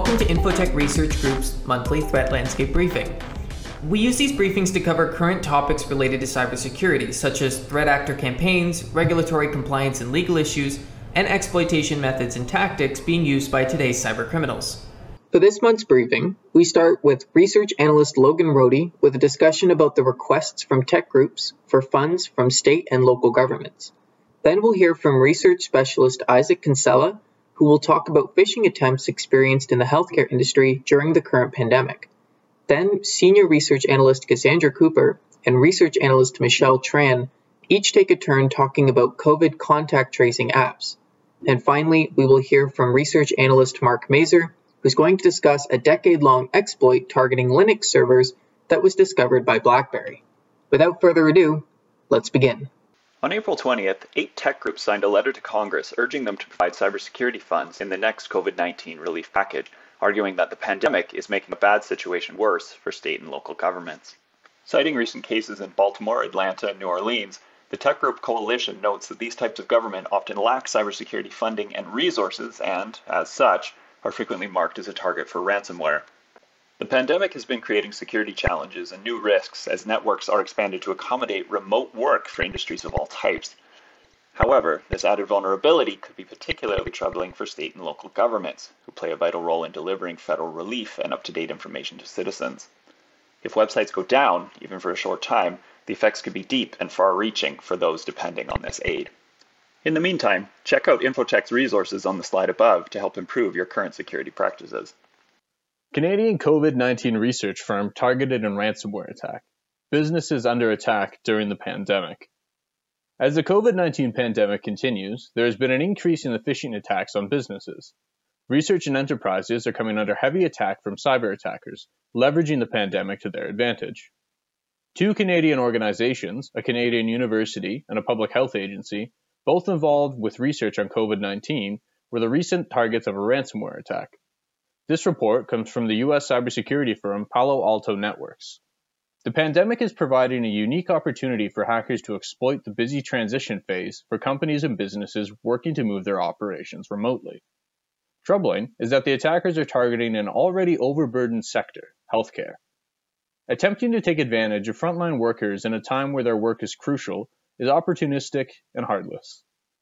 welcome to Infotech Research Group's monthly Threat Landscape Briefing. We use these briefings to cover current topics related to cybersecurity, such as threat actor campaigns, regulatory compliance and legal issues, and exploitation methods and tactics being used by today's cybercriminals. For this month's briefing, we start with research analyst Logan Rohde with a discussion about the requests from tech groups for funds from state and local governments. Then we'll hear from research specialist Isaac Kinsella, who will talk about phishing attempts experienced in the healthcare industry during the current pandemic. Then senior research analyst Cassandra Cooper and research analyst Michelle Tran each take a turn talking about COVID contact tracing apps. And finally, we will hear from research analyst Mark Mazer, who's going to discuss a decade-long exploit targeting Linux servers that was discovered by BlackBerry. Without further ado, let's begin. On April 20th, 8 tech groups signed a letter to Congress urging them to provide cybersecurity funds in the next COVID-19 relief package, arguing that the pandemic is making a bad situation worse for state and local governments. Citing recent cases in Baltimore, Atlanta, and New Orleans, the Tech Group Coalition notes that these types of government often lack cybersecurity funding and resources and, as such, are frequently marked as a target for ransomware. The pandemic has been creating security challenges and new risks as networks are expanded to accommodate remote work for industries of all types. However, this added vulnerability could be particularly troubling for state and local governments, who play a vital role in delivering federal relief and up-to-date information to citizens. If websites go down, even for a short time, the effects could be deep and far-reaching for those depending on this aid. In the meantime, check out Infotech's resources on the slide above to help improve your current security practices. Canadian COVID-19 research firm targeted in ransomware attack. Businesses under attack during the pandemic. As the COVID-19 pandemic continues, there has been an increase in the phishing attacks on businesses. Research and enterprises are coming under heavy attack from cyber attackers, leveraging the pandemic to their advantage. 2 Canadian organizations, a Canadian university and a public health agency, both involved with research on COVID-19, were the recent targets of a ransomware attack. This report comes from the U.S. cybersecurity firm Palo Alto Networks. The pandemic is providing a unique opportunity for hackers to exploit the busy transition phase for companies and businesses working to move their operations remotely. Troubling is that the attackers are targeting an already overburdened sector, healthcare. Attempting to take advantage of frontline workers in a time where their work is crucial is opportunistic and heartless.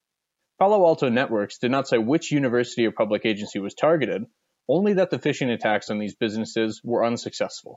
Palo Alto Networks did not say which university or public agency was targeted, only that the phishing attacks on these businesses were unsuccessful.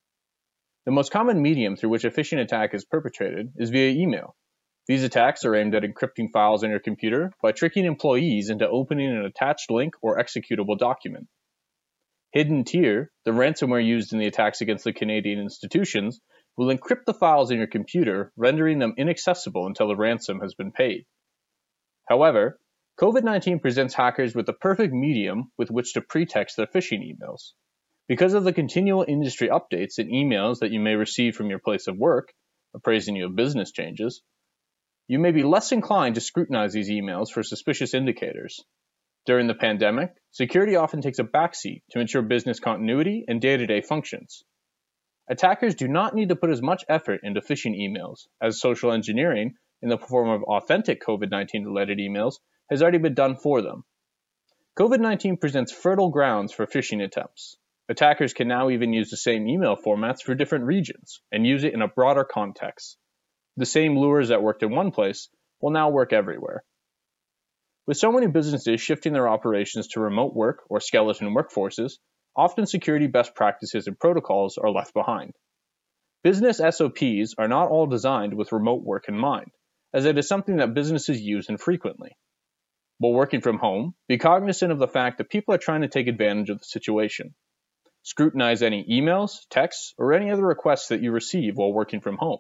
The most common medium through which a phishing attack is perpetrated is via email. These attacks are aimed at encrypting files on your computer by tricking employees into opening an attached link or executable document. Hidden Tier, the ransomware used in the attacks against the Canadian institutions, will encrypt the files in your computer, rendering them inaccessible until the ransom has been paid. However, COVID-19 presents hackers with the perfect medium with which to pretext their phishing emails. Because of the continual industry updates and emails that you may receive from your place of work, appraising you of business changes, you may be less inclined to scrutinize these emails for suspicious indicators. During the pandemic, security often takes a backseat to ensure business continuity and day-to-day functions. Attackers do not need to put as much effort into phishing emails, as social engineering, in the form of authentic COVID-19 related emails, has already been done for them. COVID-19 presents fertile grounds for phishing attempts. Attackers can now even use the same email formats for different regions and use it in a broader context. The same lures that worked in one place will now work everywhere. With so many businesses shifting their operations to remote work or skeleton workforces, often security best practices and protocols are left behind. Business SOPs are not all designed with remote work in mind, as it is something that businesses use infrequently. While working from home, be cognizant of the fact that people are trying to take advantage of the situation. Scrutinize any emails, texts, or any other requests that you receive while working from home.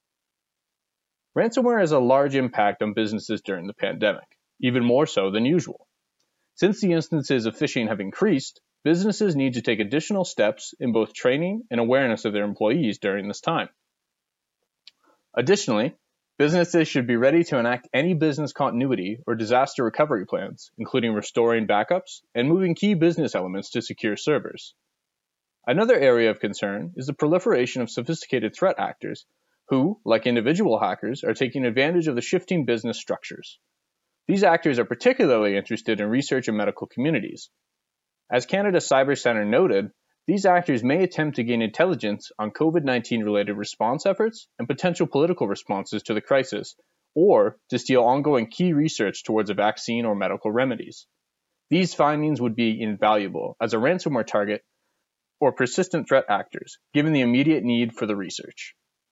Ransomware has a large impact on businesses during the pandemic, even more so than usual. Since the instances of phishing have increased, businesses need to take additional steps in both training and awareness of their employees during this time. Additionally, businesses should be ready to enact any business continuity or disaster recovery plans, including restoring backups and moving key business elements to secure servers. Another area of concern is the proliferation of sophisticated threat actors who, like individual hackers, are taking advantage of the shifting business structures. These actors are particularly interested in research and medical communities. As Canada's Cyber Centre noted, these actors may attempt to gain intelligence on COVID-19 related response efforts and potential political responses to the crisis, or to steal ongoing key research towards a vaccine or medical remedies. These findings would be invaluable as a ransomware target or persistent threat actors, given the immediate need for the research.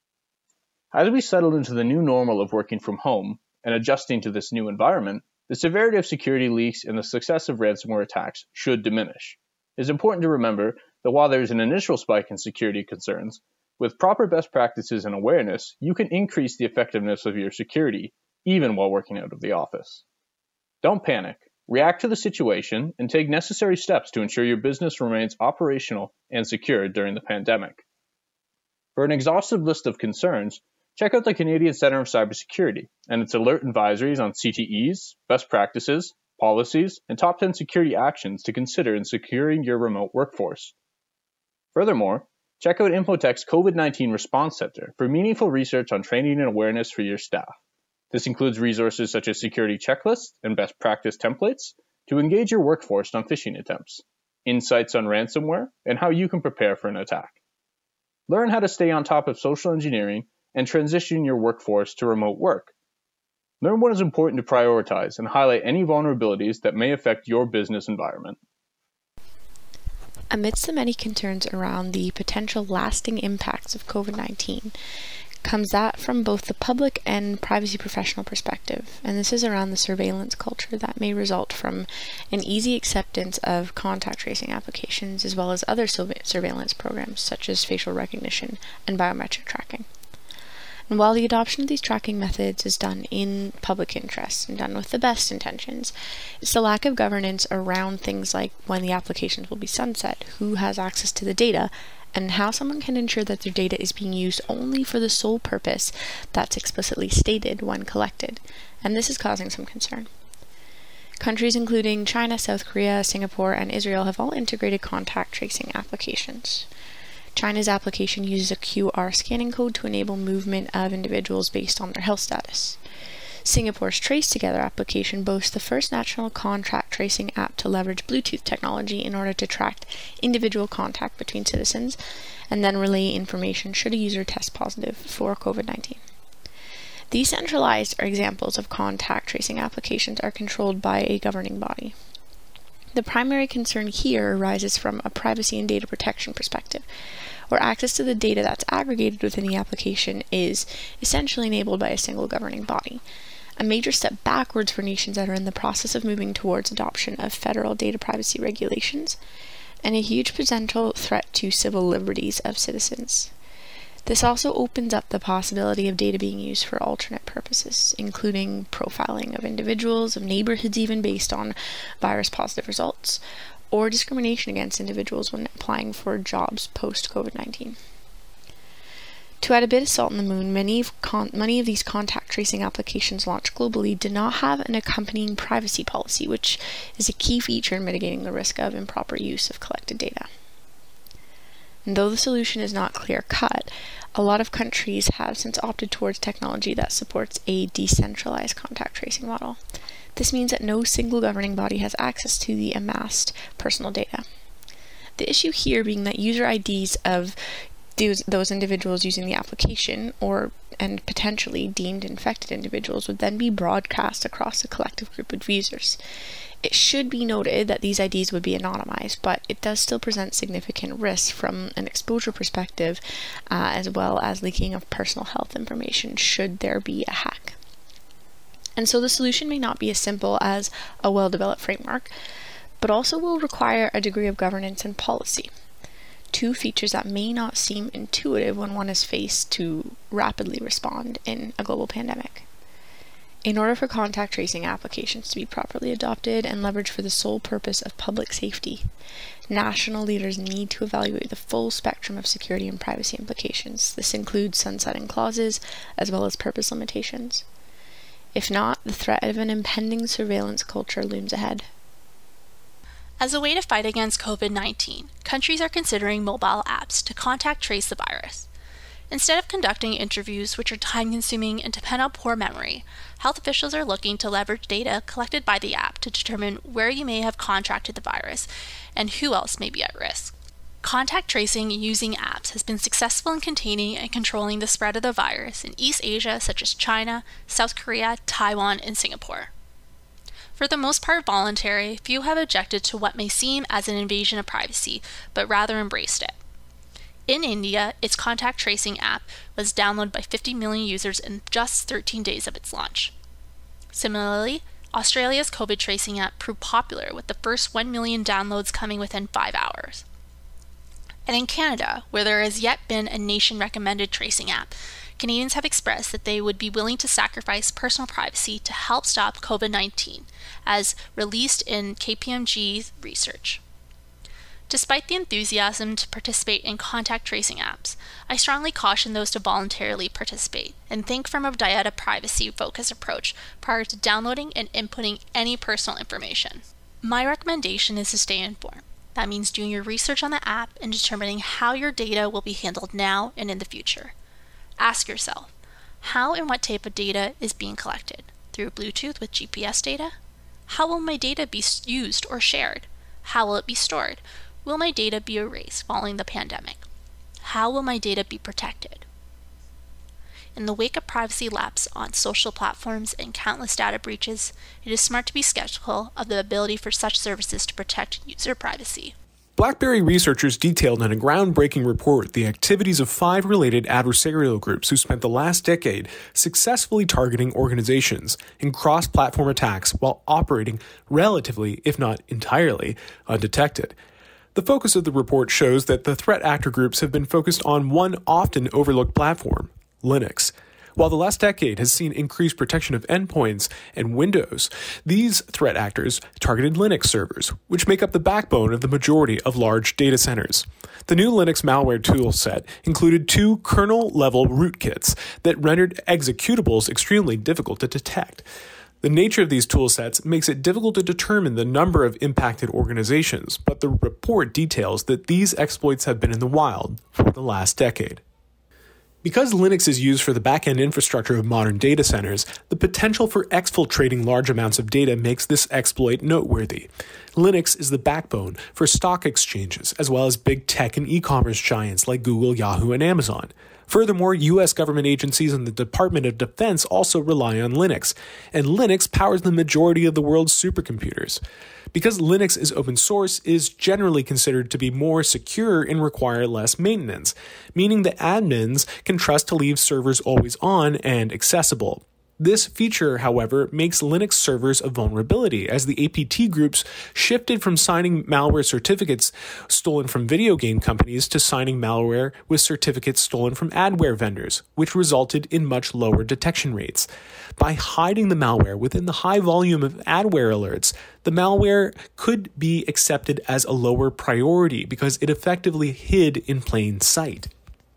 As we settle into the new normal of working from home and adjusting to this new environment, the severity of security leaks and the success of ransomware attacks should diminish. It is important to remember that while there is an initial spike in security concerns, with proper best practices and awareness, you can increase the effectiveness of your security, even while working out of the office. Don't panic. React to the situation and take necessary steps to ensure your business remains operational and secure during the pandemic. For an exhaustive list of concerns, check out the Canadian Centre of Cybersecurity and its alert advisories on CTEs, best practices, policies, and top 10 security actions to consider in securing your remote workforce. Furthermore, check out Infotech's COVID-19 Response Center for meaningful research on training and awareness for your staff. This includes resources such as security checklists and best practice templates to engage your workforce on phishing attempts, insights on ransomware, and how you can prepare for an attack. Learn how to stay on top of social engineering and transition your workforce to remote work. Learn what is important to prioritize and highlight any vulnerabilities that may affect your business environment. Amidst the many concerns around the potential lasting impacts of COVID-19, comes that from both the public and privacy professional perspective, and this is around the surveillance culture that may result from an easy acceptance of contact tracing applications as well as other surveillance programs such as facial recognition and biometric tracking. And while the adoption of these tracking methods is done in public interest and done with the best intentions, it's the lack of governance around things like when the applications will be sunset, who has access to the data, and how someone can ensure that their data is being used only for the sole purpose that's explicitly stated when collected. And this is causing some concern. Countries including China, South Korea, Singapore, and Israel have all integrated contact tracing applications. China's application uses a QR scanning code to enable movement of individuals based on their health status. Singapore's Trace Together application boasts the first national contact tracing app to leverage Bluetooth technology in order to track individual contact between citizens and then relay information should a user test positive for COVID-19. These centralized examples of contact tracing applications are controlled by a governing body. The primary concern here arises from a privacy and data protection perspective, where access to the data that's aggregated within the application is essentially enabled by a single governing body. A major step backwards for nations that are in the process of moving towards adoption of federal data privacy regulations, and a huge potential threat to civil liberties of citizens. This also opens up the possibility of data being used for alternate purposes, including profiling of individuals, of neighborhoods even based on virus-positive results, or discrimination against individuals when applying for jobs post-COVID-19. To add a bit of salt in the wound, many of these contact tracing applications launched globally did not have an accompanying privacy policy, which is a key feature in mitigating the risk of improper use of collected data. And though the solution is not clear-cut, a lot of countries have since opted towards technology that supports a decentralized contact tracing model. This means that no single governing body has access to the amassed personal data. The issue here being that user IDs of those individuals using the application and potentially deemed infected individuals would then be broadcast across a collective group of users. It should be noted that these IDs would be anonymized, but it does still present significant risks from an exposure perspective, as well as leaking of personal health information should there be a hack. And so the solution may not be as simple as a well-developed framework, but also will require a degree of governance and policy. Two features that may not seem intuitive when one is faced to rapidly respond in a global pandemic. In order for contact tracing applications to be properly adopted and leveraged for the sole purpose of public safety, national leaders need to evaluate the full spectrum of security and privacy implications. This includes sunsetting clauses as well as purpose limitations. If not, the threat of an impending surveillance culture looms ahead. As a way to fight against COVID-19, countries are considering mobile apps to contact trace the virus. Instead of conducting interviews, which are time-consuming and depend on poor memory, health officials are looking to leverage data collected by the app to determine where you may have contracted the virus and who else may be at risk. Contact tracing using apps has been successful in containing and controlling the spread of the virus in East Asia, such as China, South Korea, Taiwan, and Singapore. For the most part voluntary, few have objected to what may seem as an invasion of privacy, but rather embraced it. In India, its contact tracing app was downloaded by 50 million users in just 13 days of its launch. Similarly, Australia's COVID tracing app proved popular, with the first 1 million downloads coming within 5 hours. And in Canada, where there has yet been a nation-recommended tracing app, Canadians have expressed that they would be willing to sacrifice personal privacy to help stop COVID-19, as released in KPMG's research. Despite the enthusiasm to participate in contact tracing apps, I strongly caution those to voluntarily participate and think from a data privacy-focused approach prior to downloading and inputting any personal information. My recommendation is to stay informed. That means doing your research on the app and determining how your data will be handled now and in the future. Ask yourself, how and what type of data is being collected? Through Bluetooth with GPS data? How will my data be used or shared? How will it be stored? Will my data be erased following the pandemic? How will my data be protected? In the wake of privacy lapse on social platforms and countless data breaches, it is smart to be skeptical of the ability for such services to protect user privacy. BlackBerry researchers detailed in a groundbreaking report the activities of 5 related adversarial groups who spent the last decade successfully targeting organizations in cross-platform attacks while operating relatively, if not entirely, undetected. The focus of the report shows that the threat actor groups have been focused on one often overlooked platform, Linux. While the last decade has seen increased protection of endpoints and Windows, these threat actors targeted Linux servers, which make up the backbone of the majority of large data centers. The new Linux malware toolset included 2 kernel-level rootkits that rendered executables extremely difficult to detect. The nature of these toolsets makes it difficult to determine the number of impacted organizations, but the report details that these exploits have been in the wild for the last decade. Because Linux is used for the back-end infrastructure of modern data centers, the potential for exfiltrating large amounts of data makes this exploit noteworthy. Linux is the backbone for stock exchanges, as well as big tech and e-commerce giants like Google, Yahoo, and Amazon. Furthermore, U.S. government agencies and the Department of Defense also rely on Linux, and Linux powers the majority of the world's supercomputers. Because Linux is open source, it is generally considered to be more secure and require less maintenance, meaning that admins can trust to leave servers always on and accessible. This feature, however, makes Linux servers a vulnerability, as the APT groups shifted from signing malware certificates stolen from video game companies to signing malware with certificates stolen from adware vendors, which resulted in much lower detection rates. By hiding the malware within the high volume of adware alerts, the malware could be accepted as a lower priority because it effectively hid in plain sight.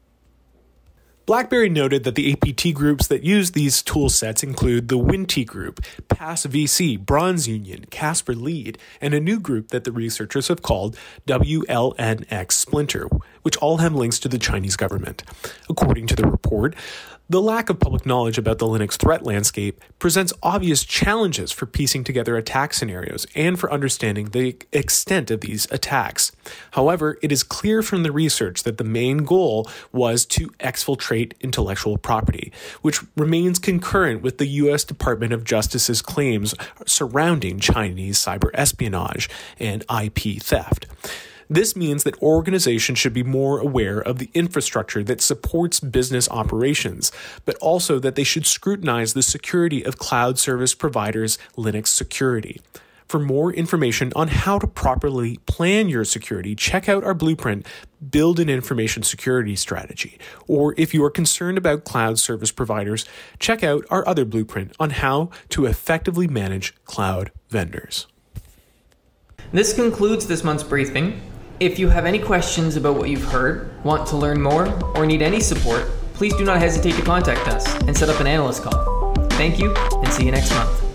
BlackBerry noted that the APT groups that use these tool sets include the Winty Group, PassVC, Bronze Union, Casper Lead, and a new group that the researchers have called WLNX Splinter, which all have links to the Chinese government. According to the report, the lack of public knowledge about the Linux threat landscape presents obvious challenges for piecing together attack scenarios and for understanding the extent of these attacks. However, it is clear from the research that the main goal was to exfiltrate intellectual property, which remains concurrent with the U.S. Department of Justice's claims surrounding Chinese cyber espionage and IP theft. This means that organizations should be more aware of the infrastructure that supports business operations, but also that they should scrutinize the security of cloud service providers' Linux security. For more information on how to properly plan your security, check out our blueprint, Build an Information Security Strategy. Or if you are concerned about cloud service providers, check out our other blueprint on how to effectively manage cloud vendors. This concludes this month's briefing. If you have any questions about what you've heard, want to learn more, or need any support, please do not hesitate to contact us and set up an analyst call. Thank you, and see you next month.